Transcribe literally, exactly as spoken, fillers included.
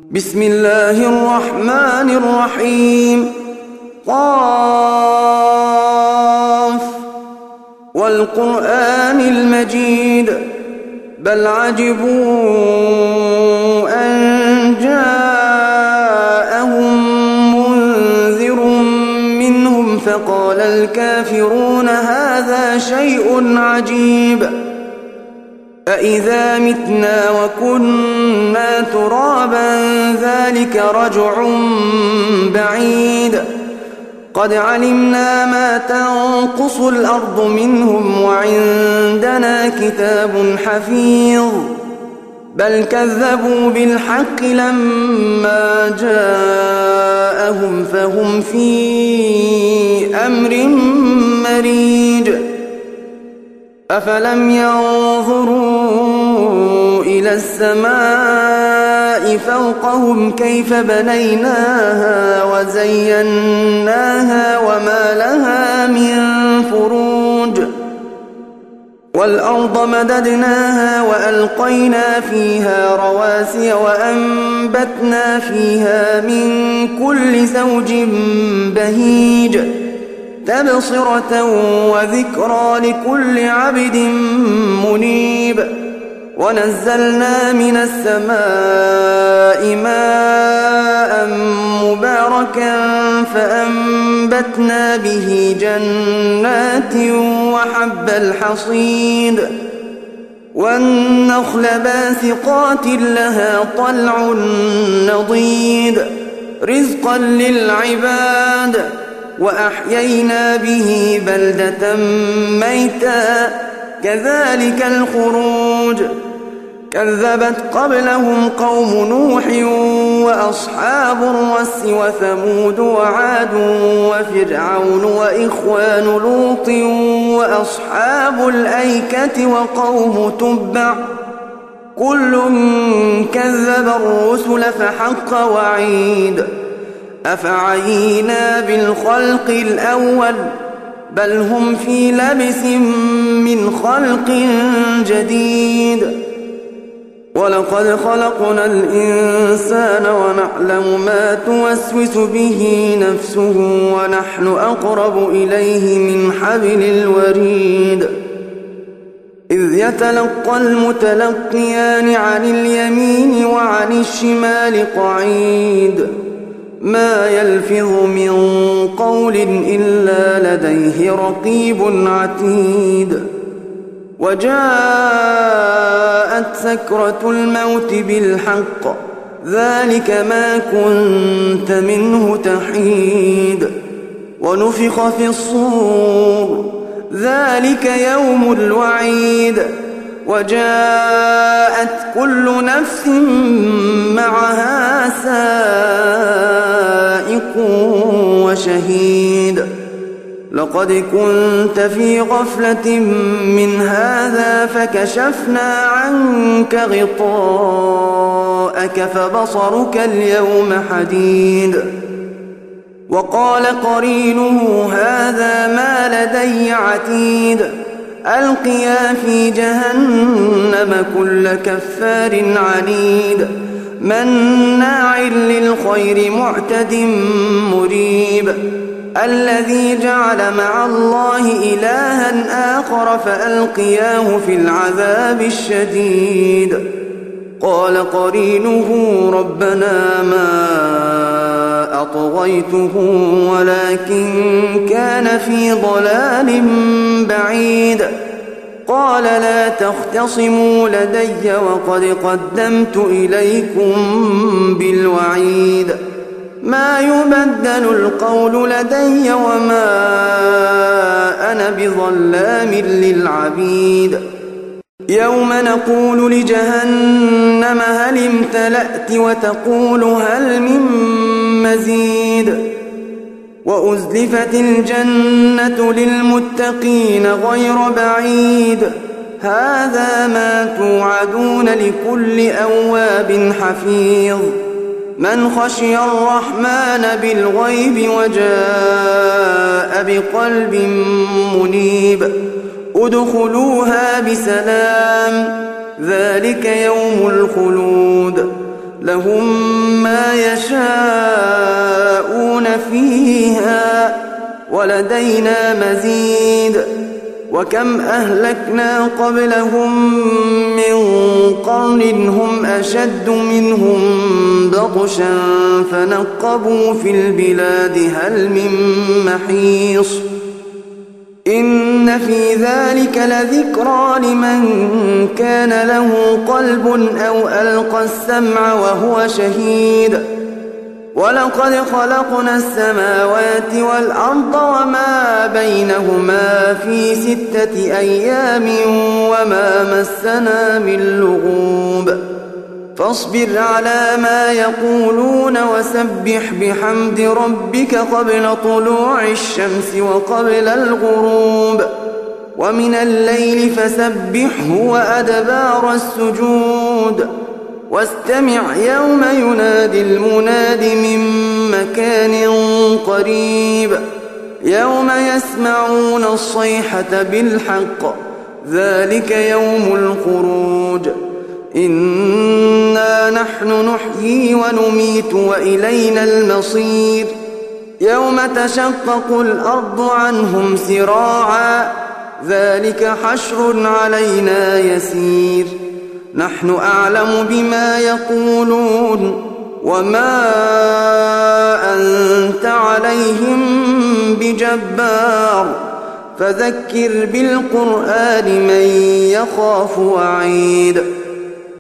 بسم الله الرحمن الرحيم. قاف والقرآن المجيد بل عجبوا أن جاءهم منذر منهم فقال الكافرون هذا شيء عجيب أإذا متنا وكنا ترابا ذلك رجع بعيد قد علمنا ما تنقص الأرض منهم وعندنا كتاب حفيظ بل كذبوا بالحق لما جاءهم فهم في أمر مريج أفلم ينظروا إلى السماء فوقهم كيف بنيناها وزيناها وما لها من فروج والأرض مددناها وألقينا فيها رواسي وأنبتنا فيها من كل زوج بهيج تبصرة وذكرى لكل عبد منيب ونزلنا من السماء ماء مباركا فأنبتنا به جنات وحب الحصيد والنخل باسقات لها طلع نضيد رزقا للعباد وأحيينا به بلدة ميتا كذلك الخروج كذبت قبلهم قوم نوح وأصحاب الرس وثمود وعاد وفرعون وإخوان لوط وأصحاب الأيكة وقوم تبع كل كذب الرسل فحق وعيد أفعينا بالخلق الأول بل هم في لبس من خلق جديد ولقد خلقنا الإنسان ونعلم ما توسوس به نفسه ونحن أقرب إليه من حبل الوريد إذ يتلقى المتلقيان عن اليمين وعن الشمال قعيد ما يلفظ من قول إلا لديه رقيب عتيد وجاءت سكرة الموت بالحق ذلك ما كنت منه تحيد ونفخ في الصور ذلك يوم الوعيد وجاءت كل نفس معها سائق وشهيد لقد كنت في غفلة من هذا فكشفنا عنك غطاءك فبصرك اليوم حديد وقال قرينه هذا ما لدي عتيد ألقيا في جهنم كل كفار عنيد مناع للخير معتد مريب الذي جعل مع الله إلها آخر فألقياه في العذاب الشديد قال قرينه ربنا ما أطغيته ولكن كان في ضلال بعيد قال لا تختصموا لدي وقد قدمت إليكم بالوعيد ما يبدل القول لدي وما أنا بظلام للعبيد يوم نقول لجهنم هل امتلأت وتقول هل من مزيد وأزلفت الجنة للمتقين غير بعيد هذا ما توعدون لكل أواب حفيظ من خشي الرحمن بالغيب وجاء بقلب منيب ادخلوها بسلام ذلك يوم الخلود لهم ما يشاءون فيها ولدينا مزيد وكم أهلكنا قبلهم من قرن هم أشد منهم بطشا فنقبوا في البلاد هل من محيص إن في ذلك لذكرى لمن كان له قلب أو ألقى السمع وهو شهيد ولقد خلقنا السماوات والأرض وما بينهما في ستة أيام وما مسنا من لغوب فاصبر على ما يقولون وسبح بحمد ربك قبل طلوع الشمس وقبل الغروب ومن الليل فسبحه وأدبار السجود واستمع يوم ينادي المناد من مكان قريب يوم يسمعون الصيحة بالحق ذلك يوم الخروج إنا نحن نحيي ونميت وإلينا المصير يوم تشقق الأرض عنهم سراعا ذلك حشر علينا يسير نحن أعلم بما يقولون وما أنت عليهم بجبار فذكر بالقرآن من يخاف وعيد